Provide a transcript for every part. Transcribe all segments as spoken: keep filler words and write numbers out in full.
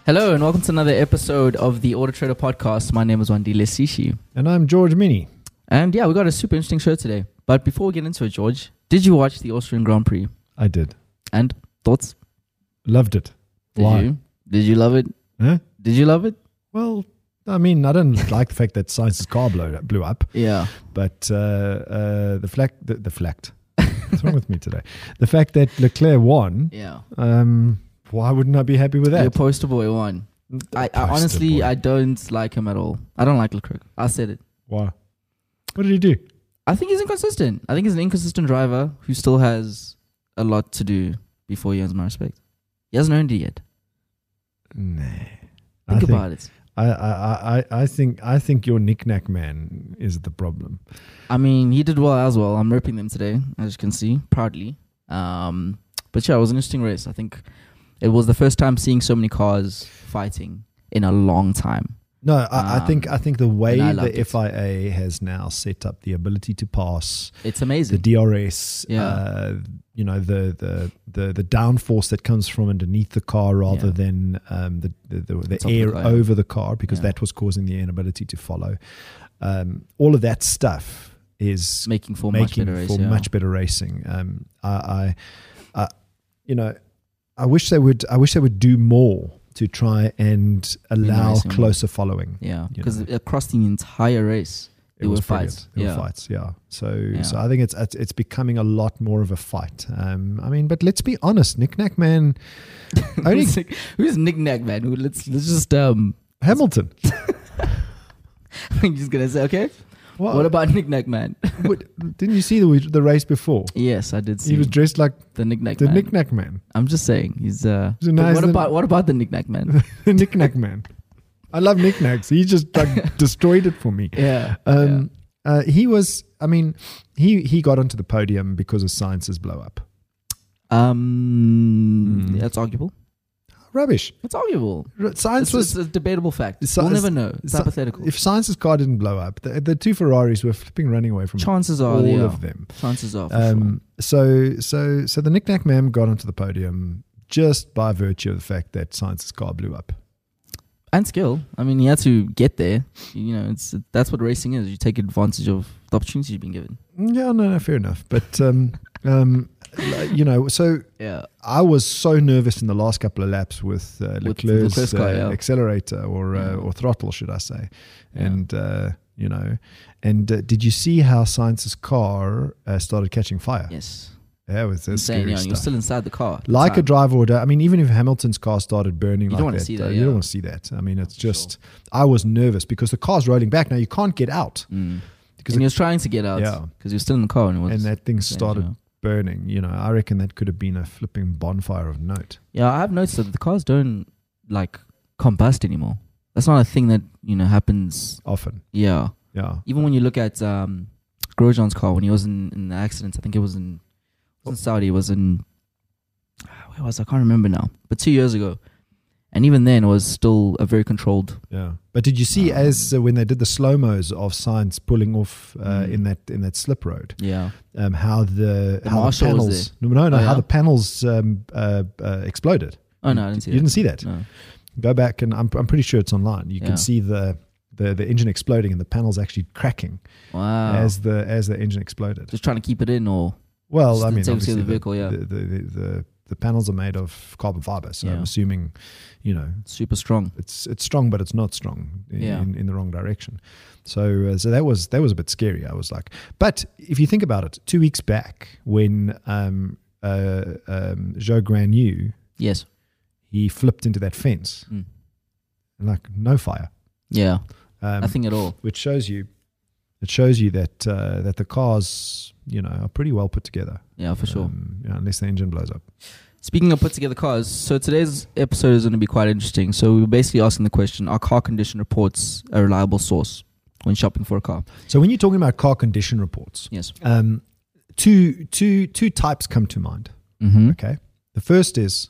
Hello and welcome to another episode of the Auto Trader Podcast. My name is Wandile Sishi. And I'm George Mini. And yeah, we got a super interesting show today. But before we get into it, George, did you watch the Austrian Grand Prix? I did. And thoughts? Loved it. Did Why? you? Did you love it? Huh? Did you love it? Well, I mean, I didn't like the fact that Sainz's car blew, blew up. Yeah. But uh, uh, the flag, the, the flagged. What's wrong with me today? The fact that Leclerc won, Yeah. um, why wouldn't I be happy with that? Your poster boy won. I, I Poster honestly, boy. I don't like him at all. I don't like Leclerc. I said it. Why? What did he do? I think he's inconsistent. I think he's an inconsistent driver who still has a lot to do before he earns my respect. He hasn't earned it yet. Nah. Think I think, about it. I, I, I, I think I think your knick-knack man is the problem. I mean, he did well as well. I'm ripping them today, as you can see, proudly. Um, but yeah, it was an interesting race. I think it was the first time seeing so many cars fighting in a long time. No, I, Um, I think I think the way and I loved the it. F I A has now set up the ability to pass, It's the amazing. D R S, Yeah. uh, you know, the, the the the downforce that comes from underneath the car rather Yeah. than um, the the, the, the top of the air car, yeah. over the car, because Yeah. that was causing the inability to follow. Um, all of that stuff is making for much making better race. for yeah. much better racing. Um, I, I, I, you know, I wish they would. I wish they would do more to try and allow racing more. closer following. Yeah, you because know. across the entire race, It there was were brilliant. fights. There Yeah. were fights, yeah. So, Yeah. so I think it's, it's it's becoming a lot more of a fight. Um, I mean, but let's be honest, Nick Knack man, only who's, Nick- who's Nick Nack, man? Who- Let's let's just um. Hamilton. I'm just gonna say, okay. What, What about Nick Nack, man? what- didn't you see the the race before? Yes, I did see He was dressed like the Nick Nack the man. Nick Knack man, I'm just saying, he's uh. He's a but nice what little- about what about the Nick Nack man? the Nick Knack man. I love Nick Knacks. He just like destroyed it for me. yeah. Um, uh, he was. I mean, he he got onto the podium because of Sainz's blow up. yeah. Um. Mm. That's arguable. Rubbish. It's arguable. Sainz It's, was. it's a debatable fact. Sa- we'll never know. It's Sa- hypothetical. If Sainz's car didn't blow up, the, the two Ferraris were flipping running away from Chances are, all they are. of them. Chances are. For Um, so so so the Nick Knack man got onto the podium just by virtue of the fact that Sainz's car blew up. sure. And skill. I mean, he had to get there. You know, it's that's what racing is. You take advantage of the opportunities you've been given. Yeah, no, no, fair enough. But um, um, like, you know, so Yeah. I was so nervous in the last couple of laps with uh, With Leclerc's Leclerc's car, uh, yeah. accelerator or uh, Yeah. or throttle, should I say? Yeah. And uh, you know, and uh, did you see how Sainz's car uh, started catching fire? Yes. That was that's Insane. scary Yeah. You're stuff. still inside the car. at the Like a time. driver would, I mean, even if Hamilton's car started burning You like don't wanna that, see uh, that, you yeah. don't want to see that. I mean, it's For just, I was nervous because the car's rolling back. Now you can't get out Mm. because And he it, was trying to get out. Yeah. Because he was still in the car and it was. and that thing insane, started yeah. burning. You know, I reckon that could have been a flipping bonfire of note. Yeah, I've noticed that the cars don't like combust anymore. That's not a thing that you know happens. Often, Yeah, yeah. even when you look at um, Grosjean's car when he was in, in the accident, I think it was in, it was in Saudi. It was in where was I? I can't remember now. But two years ago, and even then it was still a very controlled. Yeah, but did you see Um, as uh, when they did the slow mos of Sainz pulling off uh, Mm. in that in that slip road, Yeah, um, how the, The how the marshal was panels no no, no Oh, how yeah? the panels um, uh, uh, exploded. Oh no, I didn't see You that. didn't see that. No. Go back and I'm I'm pretty sure it's online. You Yeah. can see the, the the engine exploding and the panels actually cracking Wow. as the as the engine exploded. Just trying to keep it in, or Well, just I the mean, integrity obviously of the the, vehicle, yeah. the, the, the, the the panels are made of carbon fiber, so I'm Yeah. assuming, you know, super strong. it's it's strong, but it's not strong in, Yeah. in, in the wrong direction. So uh, so that was that was a bit scary. I was like, but if you think about it, two weeks back when um uh um Joe Granu, Yes. he flipped into that fence, Mm. like no fire. Yeah. Um, Nothing at all. which shows you it shows you that uh, that the cars, you know, are pretty well put together. Yeah, for sure. Um, yeah, unless the engine blows up. Speaking of put together cars, so today's episode is going to be quite interesting. So we're basically asking the question: are car condition reports a reliable source when shopping for a car? So when you're talking about car condition reports, Yes. um, two two two types come to mind. Mm-hmm. Okay, the first is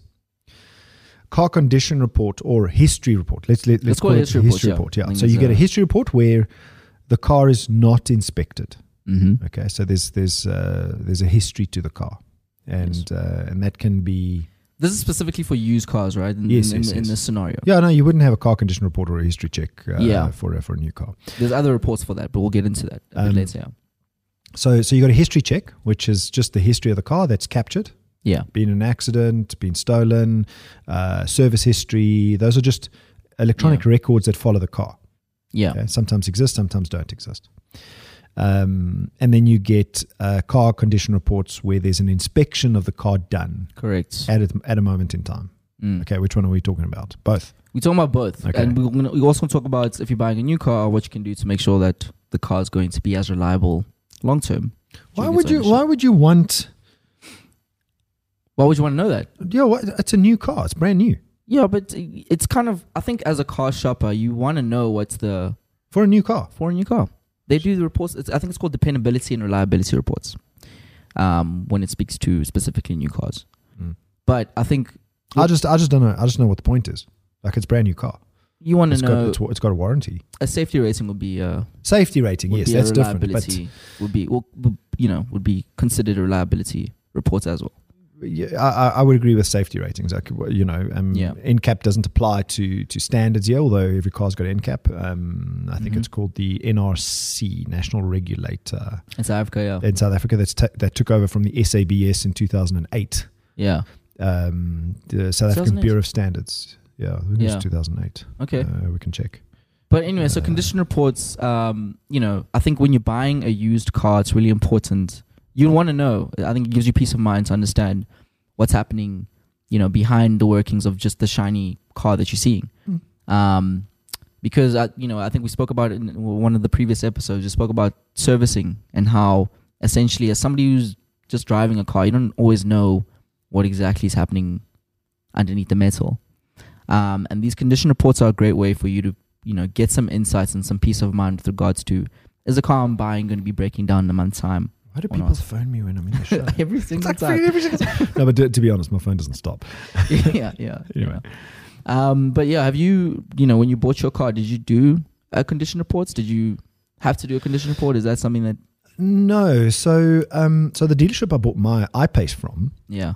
car condition report or history report. Let's let, let's, Let's call, call it it history a report, history yeah. report. I Yeah. think So it's you get a a- history report where the car is not inspected. Mm-hmm. Okay, so there's there's uh, there's a history to the car, and Yes. uh, and that can be This is specifically for used cars, right? In, Yes, in, yes, in, in yes. this scenario. Yeah, no, you wouldn't have a car condition report or a history check uh, Yeah. for, a, for a new car. There's other reports for that, but we'll get into that a Um, bit later. Yeah. So, so you got a history check, which is just the history of the car that's captured. Yeah. Been an accident, been stolen, uh, service history. Those are just electronic Yeah. records that follow the car. Yeah. Okay? Sometimes exist, sometimes don't exist. Um, and then you get uh, car condition reports where there's an inspection of the car done Correct. at a, at a moment in time. Mm. Okay, which one are we talking about? Both. We're talking about both. Okay. And we're gonna, we also talk about if you're buying a new car, what you can do to make sure that the car is going to be as reliable long term. Why would you? Why would you want? Why would you want to know that? Yeah, what, it's a new car. It's brand new Yeah, but it's kind of, I think as a car shopper, you want to know what's the, for a new car. for a new car. They do the reports, it's, I think it's called dependability and reliability reports um, when it speaks to specifically new cars. Mm. But I think I just, I just don't know. I just know what the point is. Like, it's a brand new car. you want to It's know, got, it's, it's got a warranty. a safety rating would be, uh, Safety rating, would yes, be that's a different. But reliability, would be, well, would, you know, would be considered a reliability report as well. yeah, I, I would agree with safety ratings. Like, you know, um, Yeah. N CAP doesn't apply to to standards here, although every car's got N CAP. Um, I think Mhm. it's called the N R C, National Regulator In South Africa, yeah. in South Africa. That's ta- that took over from the S A B S in two thousand eight. Yeah. Um, the South African two thousand eight? Bureau of Standards. Yeah, I think it Yeah. was two thousand eight. Okay. Uh, we can check. But anyway, so Uh, condition reports, um, you know, I think when you're buying a used car, it's really important. You want to know. I think it gives you peace of mind to understand what's happening, you know, behind the workings of just the shiny car that you're seeing. Mm. Um, because, I, you know, I think we spoke about it in one of the previous episodes. We spoke about servicing and how essentially as somebody who's just driving a car, you don't always know what exactly is happening underneath the metal. Um, and these condition reports are a great way for you to, you know, get some insights and some peace of mind with regards to, is the car I'm buying going to be breaking down in a month's time? Why do Or people not. phone me when I'm in the show? Every It's single like time. every single time. No, but to, to be honest, my phone doesn't stop. yeah, yeah. Anyway. yeah. Um, but yeah, have you, you know, when you bought your car, did you do a condition reports? Did you have to do a condition report? Is that something that, No, so um, so the dealership I bought my I-Pace from, yeah,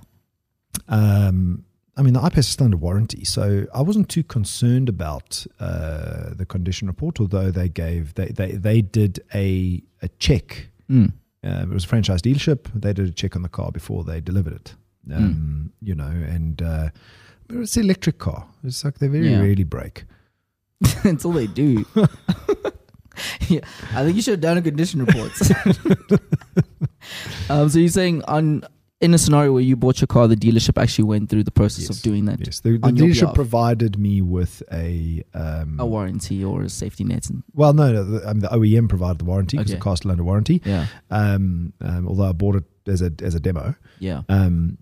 um, I mean, the I-Pace is still under warranty, so I wasn't too concerned about uh, the condition report, although they gave, they they, they did a, a check. mm. Um, it was a franchise dealership. They did a check on the car before they delivered it, um, you know, and uh, but it's an electric car. It's like they very Yeah. rarely break. until they do. yeah, I think you should have done a condition reports. um, so you're saying on in a scenario where you bought your car, the dealership actually went through the process Yes. of doing that, Yes, the, the on your dealership behalf. provided me with a um, a warranty or a safety net, and well, no, no, the, um, the O E M provided the warranty because Okay. the car's still under warranty. yeah, Um, um, although I bought it as a as a demo, yeah, um,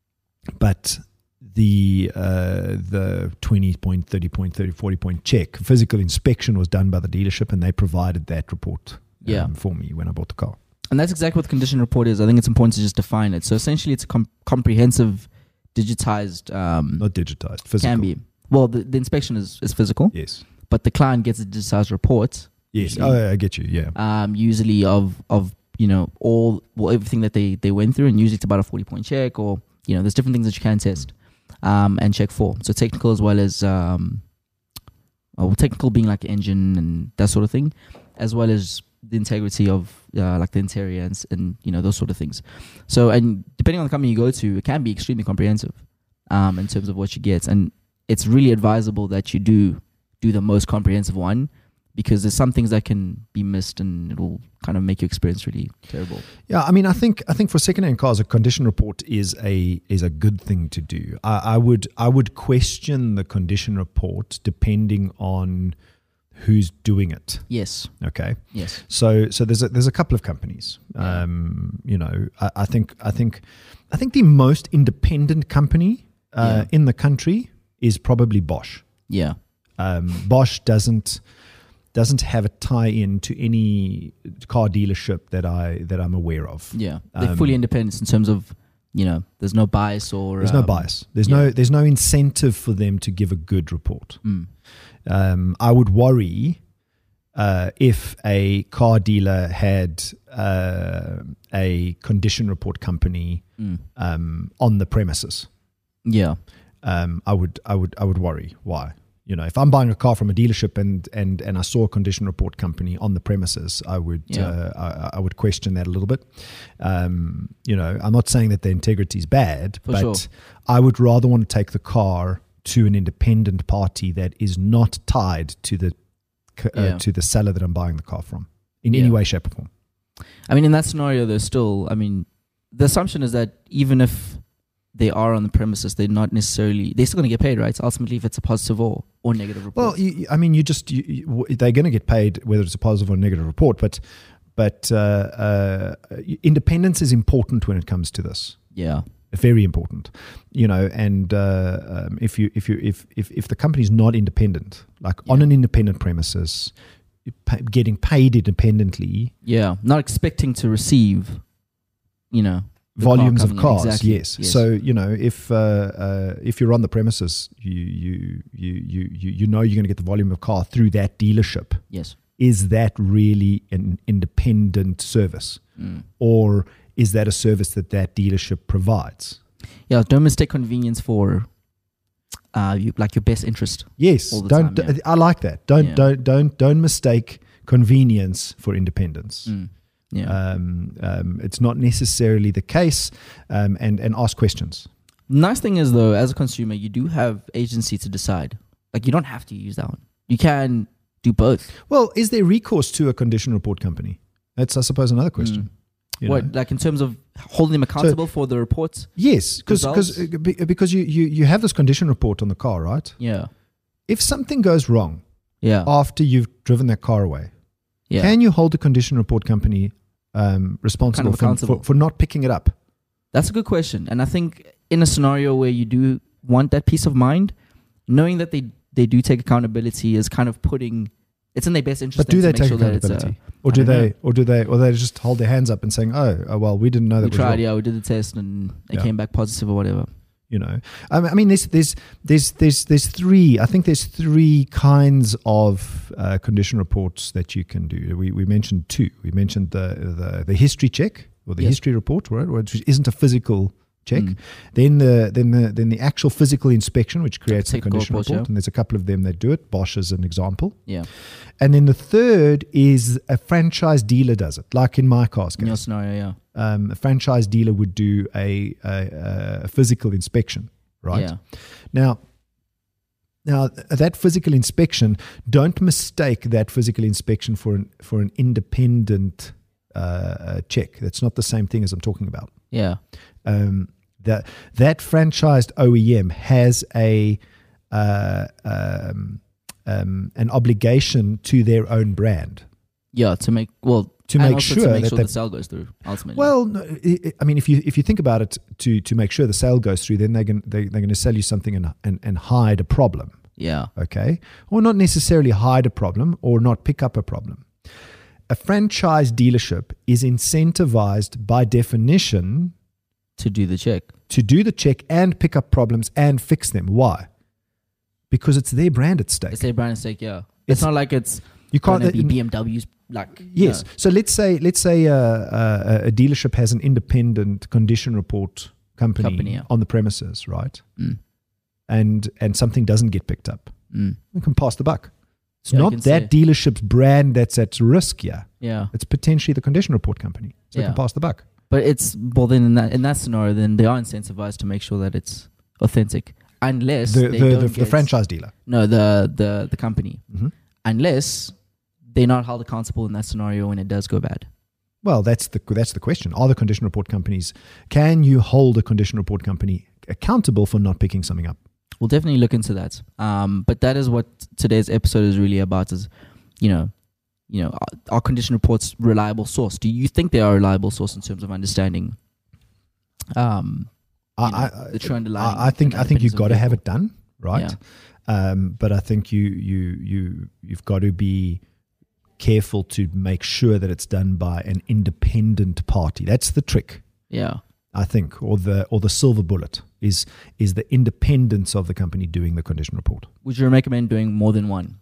but the uh, the twenty point, thirty point, thirty, forty point check physical inspection was done by the dealership, and they provided that report um, Yeah. for me when I bought the car. and that's exactly what the condition report is. I think it's important to just define it. So essentially, it's a com- comprehensive, digitized. Um, Not digitized, physical. can be well. The, the inspection is, is physical, Yes, but the client gets a digitized report. yes. Usually. Oh, I get you. Yeah, um, usually of of you know all well everything that they they went through, and usually it's about a forty point check, or you know there's different things that you can test um, and check for. So technical as well as um, well, technical being like engine and that sort of thing, as well as the integrity of uh, like the interior and, s- and you know those sort of things. So and depending on the company you go to, it can be extremely comprehensive um, in terms of what you get, and it's really advisable that you do do the most comprehensive one, because there's some things that can be missed and it'll kind of make your experience really terrible. yeah. I mean, I think I think for secondhand cars, a condition report is a is a good thing to do. I, I would I would question the condition report depending on who's doing it. Yes, Okay. yes, So, so there's a, there's a couple of companies. Um, you know, I, I think I think I think the most independent company uh, Yeah. in the country is probably Bosch. yeah, Um, Bosch doesn't doesn't have a tie-in to any car dealership that I that I'm aware of. yeah. They're Um, fully independent in terms of, you know, there's no bias or There's no um, bias. There's yeah. no there's no incentive for them to give a good report. Mm, Um, I would worry uh, if a car dealer had uh, a condition report company mm, um, on the premises. Yeah. um, I would I would I would worry. Why? You know, if I'm buying a car from a dealership and and and I saw a condition report company on the premises, I would Yeah. uh, I, I would question that a little bit. Um, you know, I'm not saying that the integrity is bad, For but sure. I would rather want to take the car to an independent party that is not tied to the uh, Yeah. to the seller that I'm buying the car from in any Yeah. way, shape, or form. I mean, in that scenario, there's still, I mean, the assumption is that even if they are on the premises, they're not necessarily, they're still going to get paid, right? So ultimately, if it's a positive or, or negative report. Well, you, I mean, you just you, you, they're going to get paid whether it's a positive or negative report, but but uh, uh, independence is important when it comes to this. yeah. Very important, you know. And uh, um, if you if you if if if the company's not independent, like on Yeah. an independent premises, pa- getting paid independently, Yeah. Not expecting to receive, you know, the car volumes of coming in. cars, Exactly. yes. So you know, if uh, uh, if you're on the premises, you you you you you you know you're going to get the volume of car through that dealership. Yes. Is that really an independent service, Mm. or is that a service that that dealership provides? Yeah. Don't mistake convenience for, uh, you, like your best interest. Yes, All the don't. time, yeah. I like that. Don't Yeah. don't don't don't mistake convenience for independence. Mm. Yeah. Um, um, it's not necessarily the case, um, and and ask questions. Nice thing is though, as a consumer, you do have agency to decide. Like you don't have to use that one. You can do both. Well, is there recourse to a condition report company? That's, I suppose, another question. Mm. You What, know? like in terms of holding them accountable for the reports? Yes, because results? because you, you you have this condition report on the car, right? Yeah. If something goes wrong Yeah. after you've driven that car away, yeah. can you hold the condition report company um, responsible Kind of for, accountable. for for not picking it up? That's a good question. And I think in a scenario where you do want that peace of mind, knowing that they, they do take accountability is kind of putting, it's in their best interest. But do then they to make take sure that it's, accountability, uh, or I do don't they, know. or do they, or they just hold their hands up and saying, "Oh, oh well, we didn't know that we was tried, wrong." yeah, we did the test and it Yeah. came back positive or whatever. You know, um, I mean, there's there's there's there's there's three. I think there's three kinds of uh, condition reports that you can do. We we mentioned two. We mentioned the the, the history check or the Yes. history report, right, which isn't a physical check. Mm. Then the then the then the actual physical inspection, which creates a Technical condition report, report, yeah. and there's a couple of them that do it. Bosch is an example. Yeah. And then the third is a franchise dealer does it, like in my car's In your case. scenario, yeah. Um, a franchise dealer would do a, a, a physical inspection, right? Yeah. Now, now th- that physical inspection, don't mistake that physical inspection for an for an independent uh, uh, check. That's not the same thing as I'm talking about. Yeah. Um, that that franchised O E M has a uh, um, um, an obligation to their own brand. Yeah. To make, well, To and make also sure to make that sure they- the sale goes through ultimately. Well, no, I I mean, if you if you think about it, to to make sure the sale goes through, then they're going they, they're going to sell you something and, and and hide a problem, yeah. okay, or not necessarily hide a problem or not pick up a problem. A franchise dealership is incentivized by definition To do the check. to do the check and pick up problems and fix them. Why? Because it's their brand at stake. It's their brand stake, yeah. It's- It's, not like it's You going can't. to be B M W's, like, Yes. no. So let's say let's say uh, uh, a dealership has an independent condition report company, Company, yeah. on the premises, right? Mm. And and something doesn't get picked up, Mm. we can pass the buck. It's Yeah, you not can that say- dealership's brand that's at risk here. Yeah. It's potentially the condition report company. So they Yeah. can pass the buck. But it's, well, then in that, in that scenario, then they are incentivized to make sure that it's authentic. Unless The they the, don't the, the get- franchise dealer. No, the, the, the company. hmm Unless they're not held accountable in that scenario when it does go bad. Well, that's the that's the question. Are the condition report companies? Can you hold a condition report company accountable for not picking something up? We'll definitely look into that. Um, but that is what today's episode is really about is, you know, you know, are, are condition reports reliable source? Do you think they are a reliable source in terms of understanding um, you I, know, I, the true underlying? I, I think and I think you've underpinnings of got to the have vehicle? it done right. Um, but I think you you you you've got to be careful to make sure that it's done by an independent party. That's the trick, Yeah. I think, or the or the silver bullet is is the independence of the company doing the condition report. Would you recommend doing more than one?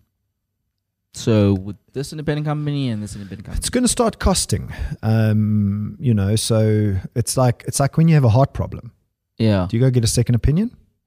So with this independent company and this independent company? It's going to start costing, um, you know. So it's like it's like when you have a heart problem. Yeah. Do you go get a second opinion?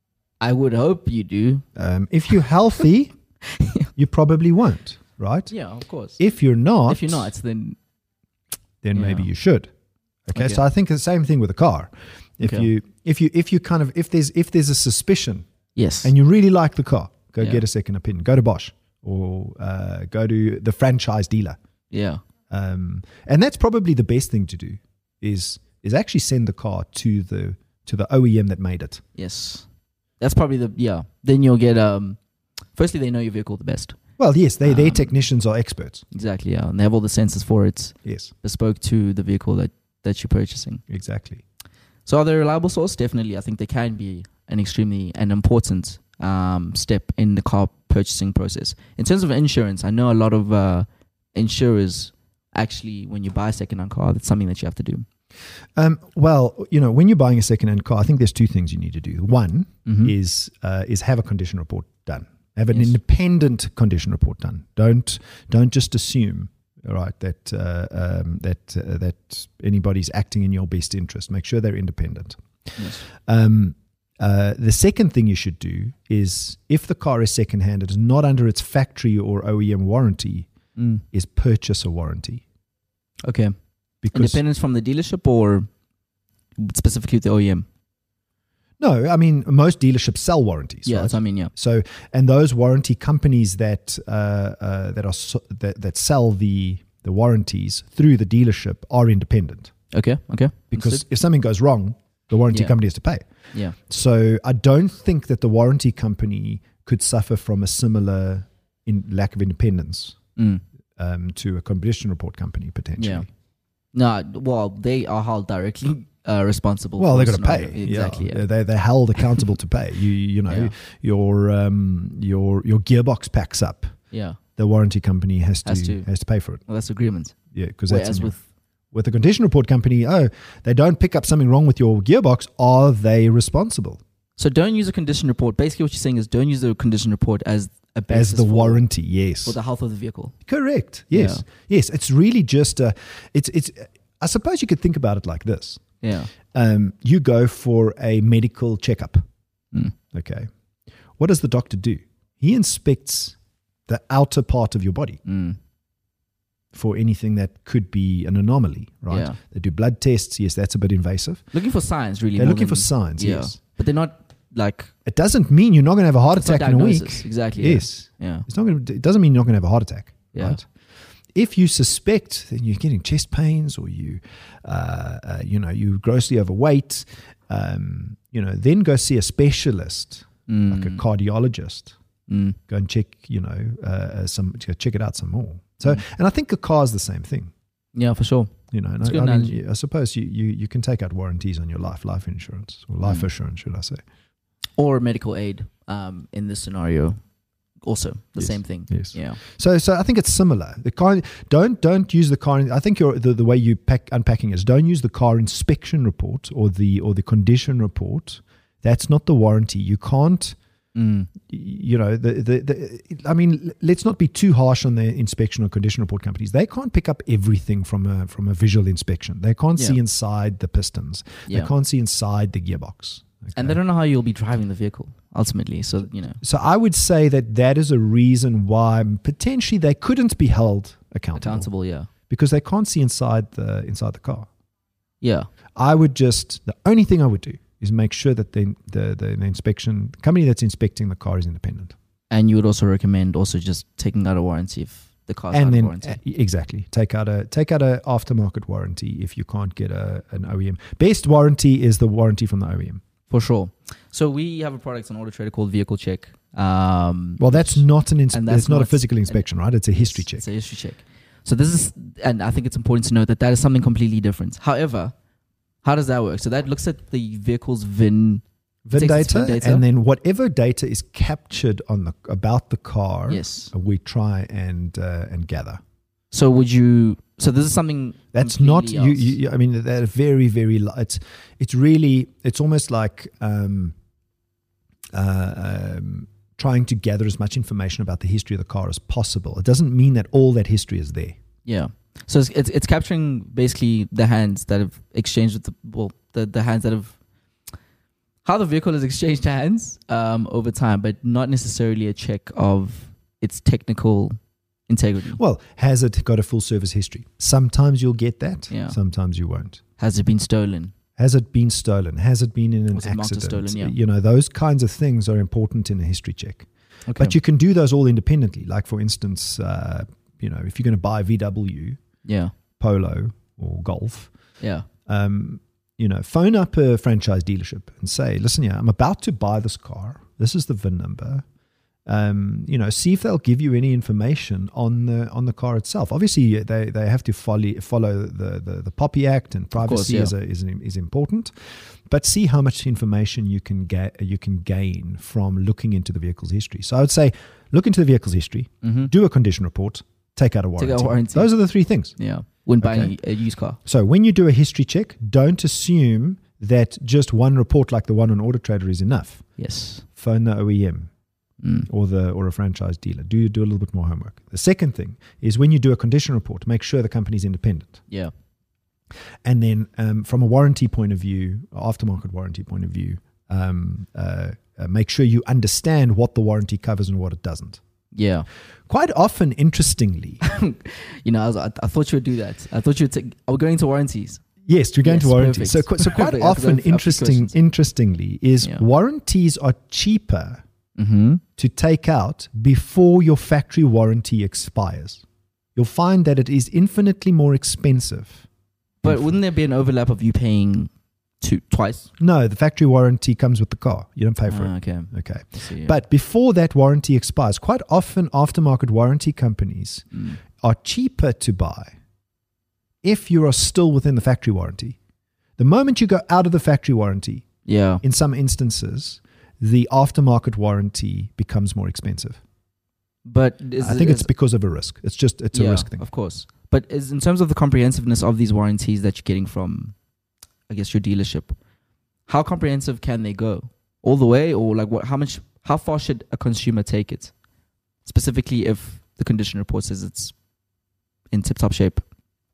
I would hope you do. Um, if you're healthy, you probably won't, right? Yeah, of course. If you're not, If you're not, then then yeah. maybe you should. Okay? Okay. So I think the same thing with a car. If Okay. you if you if you kind of if there's if there's a suspicion yes. and you really like the car, go Yeah. get a second opinion. Go to Bosch or uh, go to the franchise dealer. yeah. Um, and that's probably the best thing to do is is actually send the car to the to the O E M that made it. Yes. That's probably the yeah. Then you'll get um. Firstly, they know your vehicle the best. Well, yes, they their Um, technicians are experts. Exactly. Yeah, and they have all the sensors for it, Yes, bespoke to the vehicle that that you're purchasing. exactly. So, are they a reliable source? Definitely. I think they can be an extremely an important um step in the car purchasing process. In terms of insurance, I know a lot of uh, insurers actually, when you buy a second-hand car, that's something that you have to do. Um, well, you know, when you're buying a second-hand car, I think there's two things you need to do. One Mhm. is uh, is have a condition report done. Have an Yes. independent condition report done. Don't don't just assume, all right, that uh, um, that uh, that anybody's acting in your best interest. Make sure they're independent. Yes. Um, uh, the second thing you should do is, if the car is second-hand, it is not under its factory or O E M warranty, Mm. is purchase a warranty. Okay. Because Independence from the dealership or specifically the O E M? no, I mean most dealerships sell warranties. Yeah, right? that's what I mean. Yeah. So, and those warranty companies that uh, uh, that are so, that that sell the the warranties through the dealership are independent, Okay. Okay. because Understood. if something goes wrong, the warranty Yeah. company has to pay. Yeah. So, I don't think that the warranty company could suffer from a similar in lack of independence Mm. um, to a condition report company potentially. Yeah. No, well, they are held directly uh, responsible. Well, for they're the going to pay. scenario. Exactly. Yeah. Yeah. They they're held accountable to pay. You you know Yeah. your um your your gearbox packs up. Yeah. The warranty company has to Has has to. to, pay for it. Well, that's agreement. Yeah, because that's Whereas in your- with with the condition report company. Oh, they don't pick up something wrong with your gearbox. Are they responsible so don't use a condition report. Basically, what you're saying is don't use the condition report as a basis as the for, warranty? Yes, for the health of the vehicle. correct. Yes, yes. It's really just a. It's it's. I suppose you could think about it like this. Yeah. Um, you go for a medical checkup. Mm. Okay, what does the doctor do? He inspects the outer part of your body Mm. for anything that could be an anomaly, right? Yeah. They do blood tests. Yes, that's a bit invasive. Looking for signs, really. They're more looking for than- signs, Yeah. yes. But they're not like It doesn't mean you're not going to have a heart it's not attack in a week. diagnosis. Exactly. yeah. Yes. Yeah. It's not going to, it doesn't mean you're not going to have a heart attack, Yeah. right? If you suspect that you're getting chest pains or you, uh, uh, you know, you're grossly overweight, um, you know, then go see a specialist, Mm. like a cardiologist. Mm. Go and check, you know, uh, some check it out some more. So, Mm. and I think a car is the same thing. Yeah, for sure. You know, and That's a I, good I, mean, analogy. I suppose you, you, you can take out warranties on your life, life insurance, or life Mm. assurance, should I say. Or medical aid um, in this scenario. Also, the Yes. same thing. Yes. Yeah. So, so I think it's similar. The car, don't don't use the car. I think you're, the the way you pack unpacking is don't use the car inspection report or the or the condition report. That's not the warranty. You can't. Mm. You know, the, the the I mean, let's not be too harsh on the inspection or condition report companies. They can't pick up everything from a from a visual inspection. They can't Yeah. see inside the pistons. Yeah. They can't see inside the gearbox. And they Okay? don't know how you'll be driving the vehicle ultimately. So, you know, So I would say that that is a reason why potentially they couldn't be held accountable. accountable. Yeah. Because they can't see inside the inside the car. Yeah. I would just the only thing I would do is make sure that the the, the, the inspection the company that's inspecting the car is independent. And you would also recommend also just taking out a warranty if the car's out and of then warranty. uh, exactly take out a take out a aftermarket warranty if you can't get a an O E M. Best warranty is the warranty from the O E M. For sure. So we have a product on Auto Trader called Vehicle Check. Um, Well, that's not an ins- and that's it's not, a not- physical inspection, right? It's a history check. It's a history check. So this is, and I think it's important to note that that is something completely different. However, how does that work? So that looks at the vehicle's V I N. VIN takes its data, VIN data. and then whatever data is captured on the about the car, Yes. we try and uh, and gather. So would you? So this is something That's not completely you, else. you. I mean, they're very, very. li- It's it's really. It's almost like um, uh, um, trying to gather as much information about the history of the car as possible. It doesn't mean that all that history is there. Yeah. So it's, it's it's capturing basically the hands that have exchanged with the well the the hands that have how the vehicle is exchanged hands um, over time, but not necessarily a check of its technical integrity. Well, has it got a full service history? Sometimes you'll get that. Yeah. Sometimes you won't. Has it been stolen? Has it been stolen? Has it been in an Was it marked as accident? stolen? Yeah. You know, those kinds of things are important in a history check. Okay. But you can do those all independently. Like, for instance, uh, you know, if you're going to buy a V W, yeah. Polo, or Golf, Yeah. um, you know, phone up a franchise dealership and say, listen, yeah, I'm about to buy this car. This is the V I N number. Um, you know, see if they'll give you any information on the on the car itself. Obviously, they, they have to follow follow the, the, the Poppy Act, and privacy course, yeah. is, a, is is important. But see how much information you can get you can gain from looking into the vehicle's history. So I would say, look into the vehicle's history, Mm-hmm. do a condition report, take out a warranty. Take out a warranty. Those are the three things. Yeah. When buying Okay. a used car. So when you do a history check, don't assume that just one report like the one on Auto Trader is enough. Yes. Phone the O E M. Mm. or the or a franchise dealer. Do do a little bit more homework. The second thing is, when you do a condition report, make sure the company's independent. Yeah. And then um, from a warranty point of view, aftermarket warranty point of view, um, uh, uh, make sure you understand what the warranty covers and what it doesn't. Yeah. Quite often, interestingly, You know, I, was, I, I thought you would do that. I thought you would take. Are we going to warranties? yes, you're going Yes, to warranty. perfect. So, qu- so quite Perfect. I have to go often, for a few interesting, questions. interestingly, is Yeah. warranties are cheaper Mm-hmm. to take out before your factory warranty expires. You'll find that it is infinitely more expensive. But wouldn't there be an overlap of you paying two twice? No, the factory warranty comes with the car. You don't pay for Ah, it. okay. Okay. I see, yeah. But before that warranty expires, quite often aftermarket warranty companies Mm. are cheaper to buy if you are still within the factory warranty. The moment you go out of the factory warranty, Yeah. in some instances, the aftermarket warranty becomes more expensive. But is I it- think is- it's because of a risk. It's just, it's a yeah, risk thing. of course. But is in terms of the comprehensiveness of these warranties that you're getting from, I guess, your dealership, how comprehensive can they go? All the way, or like what? How much? How far should a consumer take it? Specifically, if the condition report says it's in tip-top shape.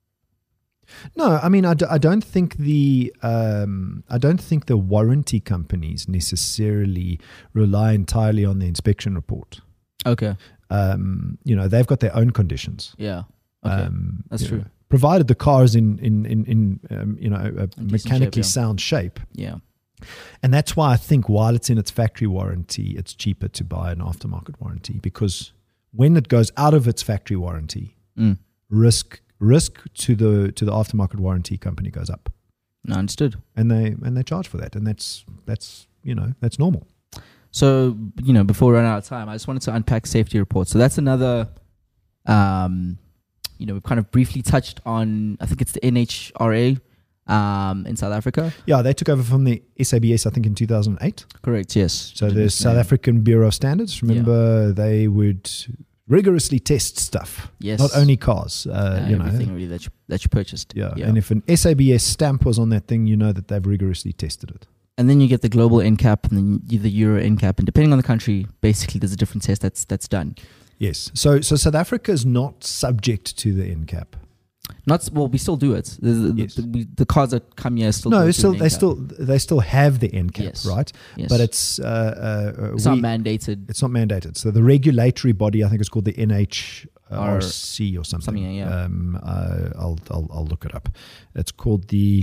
No, I mean, I, d- I don't think the um, I don't think the warranty companies necessarily rely entirely on the inspection report. Okay. Um, you know, they've got their own conditions. Yeah. Okay. Um, That's you true. know, provided the car is in in in, in um, you know a In decent mechanically shape, yeah. sound shape, yeah. and that's why I think while it's in its factory warranty, it's cheaper to buy an aftermarket warranty, because when it goes out of its factory warranty, Mm. risk risk to the to the aftermarket warranty company goes up. No, understood. and they and they charge for that, and that's that's you know that's normal. So, you know, before we run out of time, I just wanted to unpack safety reports. So that's another, um, you know, we've kind of briefly touched on, I think it's the N H R A um, in South Africa. Yeah, they took over from the S A B S, I think, in two thousand eight. Correct, yes. So the Goodness, South man. African Bureau of Standards. Remember, they would rigorously test stuff, Yes. not only cars. Uh, Uh, you know, everything really that you, that you purchased. yeah. And if an S A B S stamp was on that thing, you know that they've rigorously tested it. And then you get the global N CAP and then you- the Euro N CAP. And depending on the country, basically there's a different test that's that's done. Yes. So so South Africa is not subject to the N CAP. Not s- well, we still do it. The, the, Yes. the, we, the cars that come here still. No, go it's through still an they N CAP. still they still have the N CAP, Yes. right? Yes. But it's uh, uh, it's we- not mandated. It's not mandated. So the regulatory body, I think it's called the N H R C or something. something, yeah. Um, uh, I'll, I'll I'll look it up. It's called the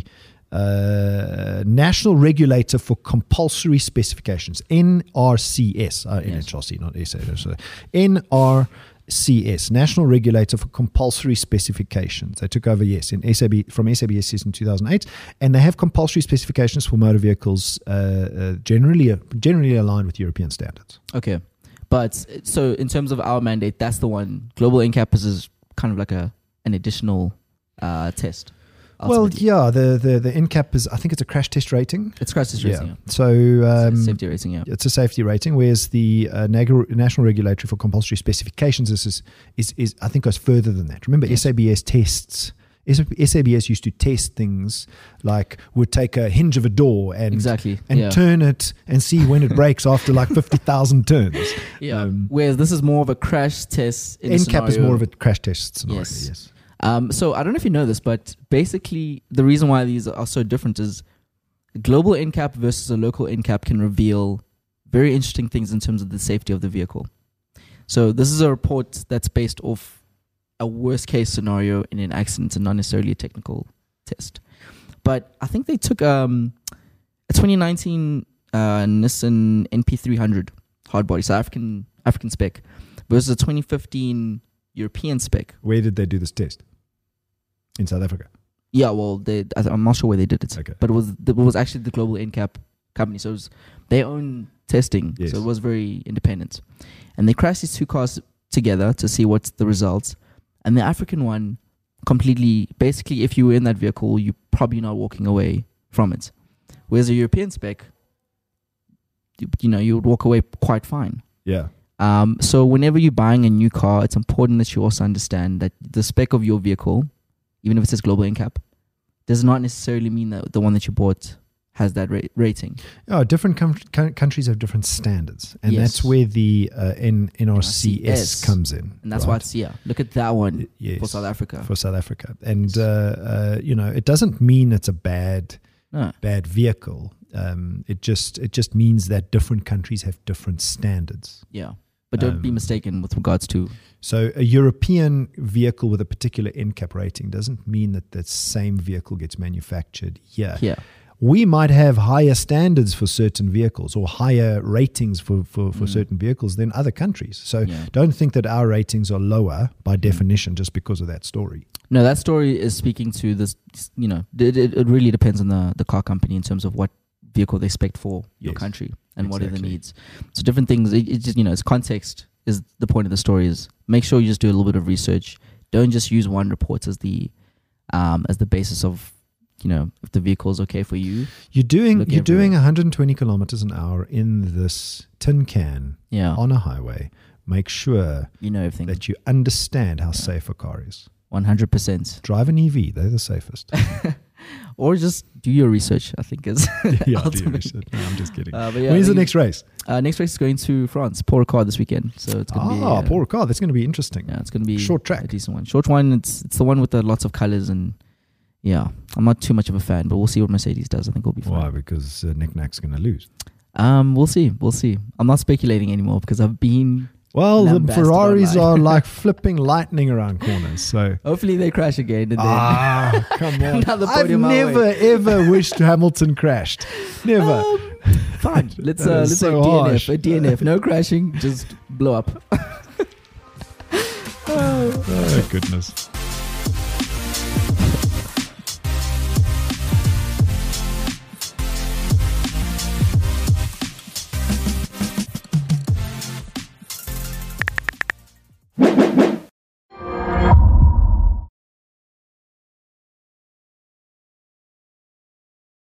uh, National Regulator for Compulsory Specifications, N R C S. Uh, Yes. N H R C, not S A. So N R C S, National Regulator for Compulsory Specifications. They took over, yes, in S A B from S A B S in two thousand eight, and they have compulsory specifications for motor vehicles, uh, uh, generally generally aligned with European standards. Okay. But so in terms of our mandate, that's the one. Global N CAP is- is kind of like a an additional uh, test. Well, ultimately. yeah, the, the the N CAP is, I think it's a crash test rating. It's crash test rating. Yeah. Yeah. So It's um, a safety rating, yeah. it's a safety rating, whereas the uh, Nag- National Regulatory for Compulsory Specifications is, is is is I think goes further than that. Remember, Yes. S A B S tests. S A B S used to test things like would take a hinge of a door and Exactly. and yeah. turn it and see when it breaks after like fifty thousand turns. Yeah. um, Whereas this is more of a crash test. In a N CAP is scenario- more of a crash test scenario. Yes. Yes. Um, so I don't know if you know this, but basically the reason why these are so different is global N CAP versus a local N CAP can reveal very interesting things in terms of the safety of the vehicle. So this is a report that's based off a worst case scenario in an accident and not necessarily a technical test. But I think they took um, a twenty nineteen uh, Nissan N P three hundred hardbody, so African African spec, versus a twenty fifteen European spec. Where did they do this test? In South Africa. Yeah, well, they, I'm not sure where they did it, Okay. but it was it was actually the global N CAP company, so it was their own testing, Yes. so it was very independent. And they crashed these two cars together to see what's the results. And the African one, completely, basically, if you were in that vehicle, you're probably not walking away from it. Whereas a European spec, you, you know, you would walk away quite fine. Yeah. Um, so whenever you're buying a new car, it's important that you also understand that the spec of your vehicle, even if it says global N CAP, does not necessarily mean that the one that you bought has that ra- rating. Oh, different com- co- countries have different standards, and Yes. that's where the uh, N- N R C S N R C S comes in. And that's right? why it's here. Look at that one Yes. for South Africa. For South Africa, and uh, uh, you know, it doesn't mean it's a bad No. bad vehicle. Um, it just it just means that different countries have different standards. Yeah. But don't be Um, mistaken with regards to... So a European vehicle with a particular N CAP rating doesn't mean that that same vehicle gets manufactured here. Yeah. We might have higher standards for certain vehicles or higher ratings for, for, for Mm. certain vehicles than other countries. So Yeah. don't think that our ratings are lower by definition just because of that story. No, that story is speaking to this, you know, it, it, it really depends on the, the car company in terms of what vehicle they expect for your Yes, country and what are the exactly. needs. So different things, it, it just, you know, it's context is the point of the story is make sure you just do a little bit of research. Don't just use one report as the, um, as the basis of, you know, if the vehicle is okay for you. You're doing Look you're doing everywhere. one hundred twenty kilometers an hour in this tin can Yeah. on a highway. Make sure You know everything. that you understand how safe a car is. one hundred percent. Drive an E V; they're the safest. Or just do your research, I think is yeah, do your ultimately. research. No, I'm just kidding. Uh, but yeah, When's I the think- next race? Uh, next race is going to France, Paul Ricard this weekend. So it's going to be Ah, uh, Paul Ricard. That's going to be interesting. Yeah, it's going to be Short a track. decent one. Short one. It's it's the one with the lots of colors and yeah, I'm not too much of a fan, but we'll see what Mercedes does. I think we'll be fine. Why? Because uh, Nick Nack's going to lose. Um, we'll see. We'll see. I'm not speculating anymore because I've been. Well, the Lambasted Ferraris online. are like flipping lightning around corners. So Hopefully they crash again and then ah, come on! Another I've podium our never way. ever wished Hamilton crashed. Never. Um, fine. Let's That uh, is let's so say D N F. harsh. A D N F. No crashing. Just blow up. Oh goodness.